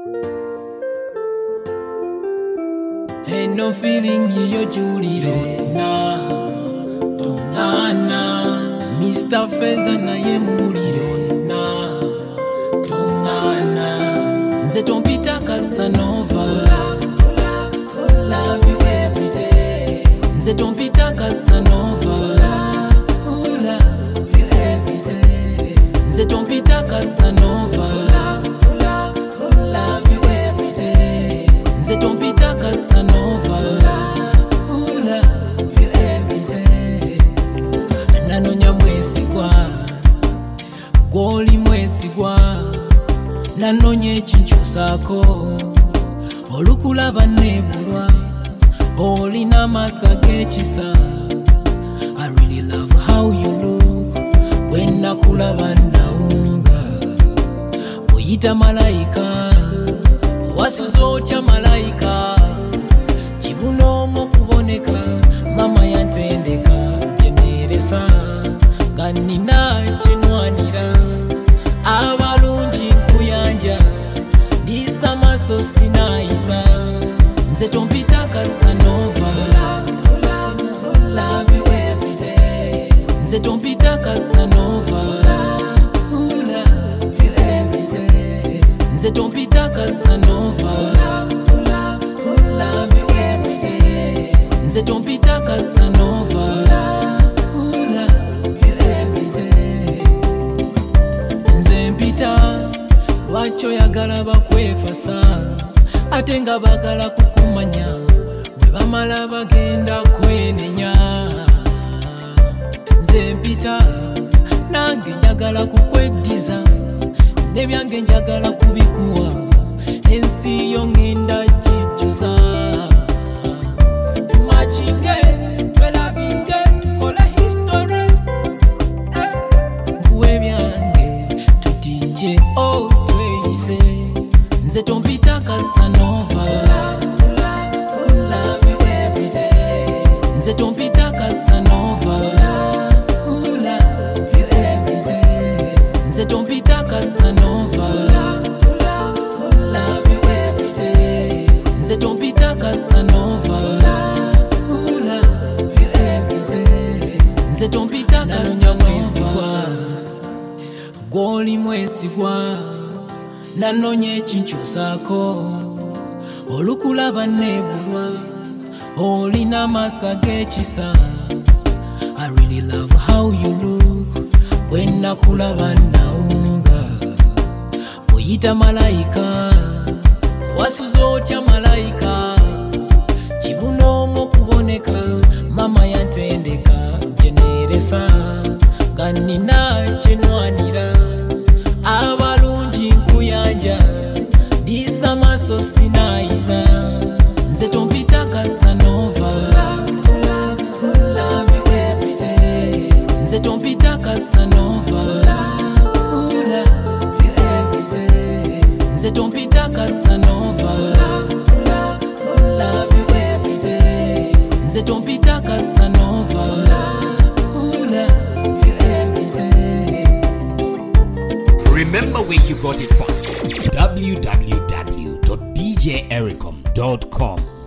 Ain't no feeling you Juliro na tonana Mr. Feza na ye muliro na tonana Nze tompita Casanova love you every day Nze tompita Casanova love you every day Nze tompita Casanova love you every day Nze tompita Casanova love you every day Nanonya mwesigwa Gwoli mwesigwa Nanonye echinchusako Olukulaba nebulwa Olina amasa g'ekisa I really love how you look When nakulaba ndawunga Oyita malayika Wasuza otya malayika Kibunomo kuboneka Mama yantendeka byeneresa Nga nina kyenwanira Abalungi nkuyanja Ndisa maso sinayisa Nze tompita Casanova love you every day Nze tompita Casanova love you every day Nze tompita Casanova love you every day Nze tompita Casanova love you every day Nze mpita lwaki oyagala bakwefasa ate nga bagala kukumanya bwe bamala bagenda kwenenya Nze mpita nange njagala kukweddiza nebyange njagala kubikuwa ensi yo ngenda gijjuza tumakinge twelavinge tukola history nkuwe byange tutije tweyise Nze tompita Casanova love you every day Nze tompita Casanova love you every day Nze tompita Casanova love you every day Nze tompita Casanova love you every day Nze tompita Casanova Gwoli mwesigwa Nanonye echinchusako Olukulaba nebulwa Olina amasa g'ekisa I really love how you look When nakulaba ndawunga Oyita malayika Wasuza otya malayika Kibunomo kuboneka Mama yantendeka byeneresa Nga nina kyenwanira Abalungi nkuyanja Ndisa maso sinayisa Nze tompita Casanova love you every day Nze tompita Casanova love you every day Nze tompita Casanova love you every day Nze tompita Casanova love you every day Remember where you got it from. www.djericom.com